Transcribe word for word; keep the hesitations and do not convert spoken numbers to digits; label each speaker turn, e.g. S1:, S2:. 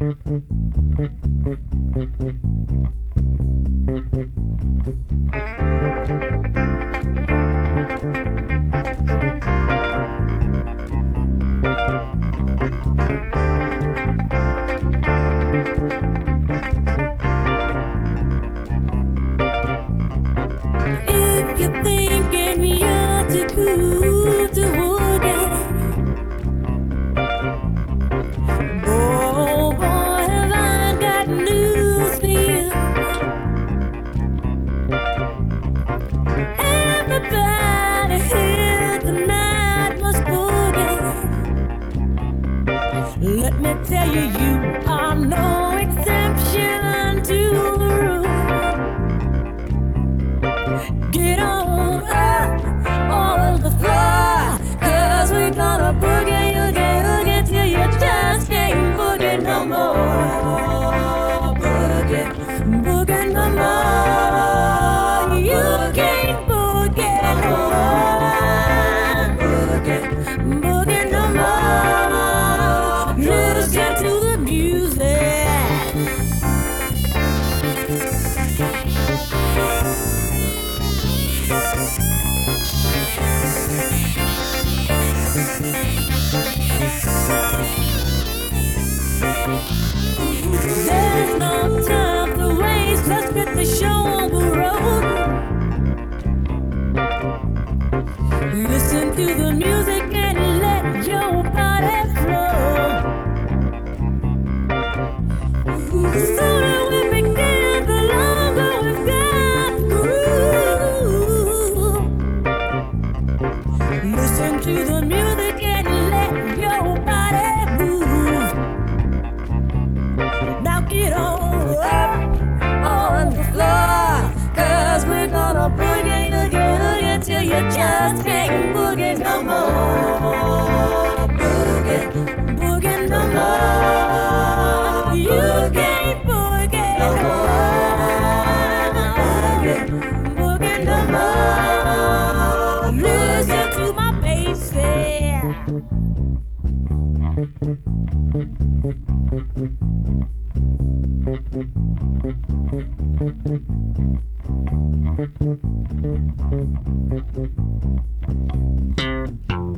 S1: If you're thinking you're too cool to forget, oh boy, have I got news for you. Everybody here tonight must forget. Let me tell you, you are no exception to the rule. Get on up on the floor, cause we're gonna boogie, oogie, oogie till you just can't boogie no more. Boogie, boogie no more. You can't boogie no more. Boogie, boogie no more. Listen to the music. There's no time to waste, let's get the show on the road. Listen to the music and let your body flow. The sooner we begin, the longer we've got to groove. Listen to the music and let your body move. Now get on up on the floor, cause we're gonna boogie again till you just can't boogie no more. Boogie, boogie no more. You can't boogie no more. Boogie, boogie no more. Listen to my bass, yeah. Thank you.